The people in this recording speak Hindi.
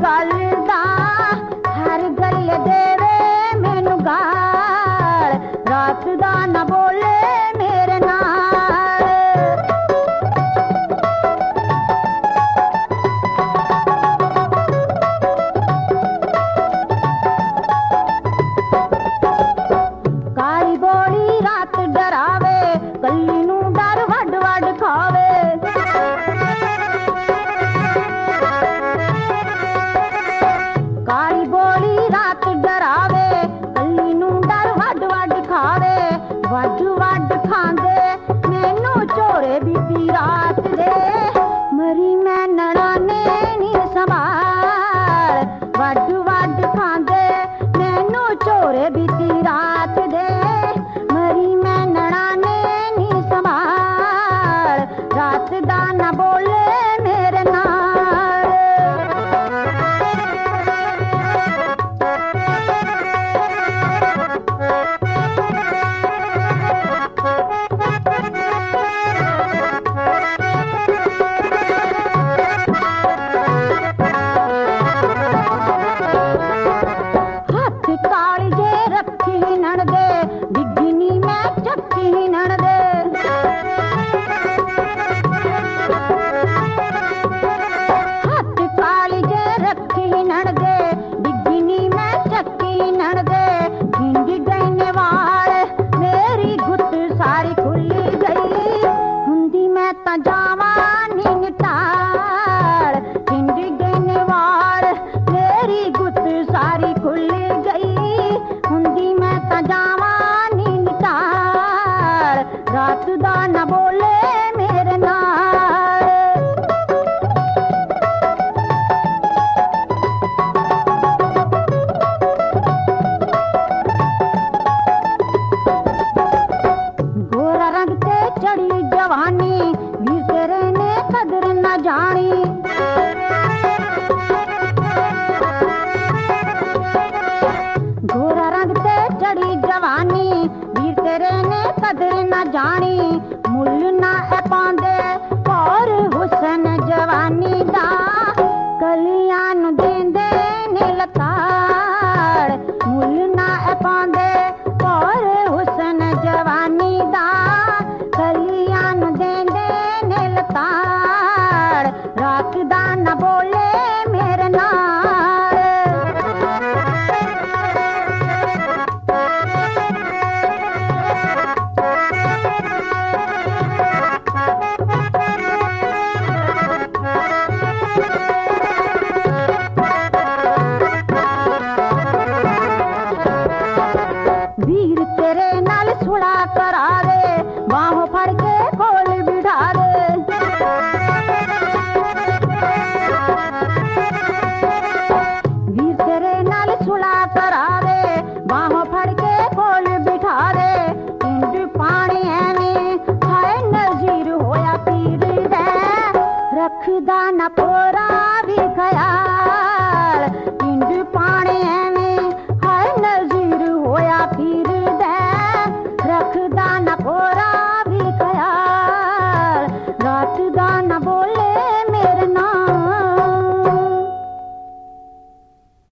गल दा हर गल देवे मैनू गाल रात दा ना बोले मेरे नाल काली बोली रात डरावे कल्ली नू डर वड वड खावे काली बोली रात डरावे कल्ली नू डर वड वड खावे वड वड खांदे मैनू चोरे बीती रात दे मरी मैं नड़ाने नी संभाल वड वड खांदे मैनू चोरे बीती रात दे मरी मैं नड़ाने नी संभाल रात दा ना बोले मेरे नाल हथ काली जे रखी नड़दे डिग्गी मैं चक्की नड़दे हथ काली जे रखी नड़दे डिग्गी मैं चक्की नड़दे खिंड गईने वाल मेरी गुत सारी खुली गई हुंदी मैं ता जावा नी निटाल खिंड गईने वाल मेरी गुत सारी खुली गई हुंदी मैं ता जावा नी निटाल रात दा ना बोले मेरे नाल गोरा रंग ते चढ़ी जवानी वीर तेरे ने कदर न जानी गोरा रंग ते चढ़ी जवानी वीर तेरे ने कदर न जानी मुल ना ए पांदे और हुसन जवानी दा कलियां नू देंदे ने लताड़ मुल ना ए पांदे और हुसन जवानी दा कलियां नू देंदे ने लताड़ रात दा ना बोले मेरे नाल वीर तेरे नाल सुला करावे बाहों फड़ के कोल बिठा दे वीर तेरे नाल सुला करावे बाहों फड़ के कोल बिठा दे पिंड पानी एवें हाय नजीर होया पीर दे रखदा ना पोरा भी ख्याल पिंड पानी एवें हाय नजीर होया पीर दे रखदा ना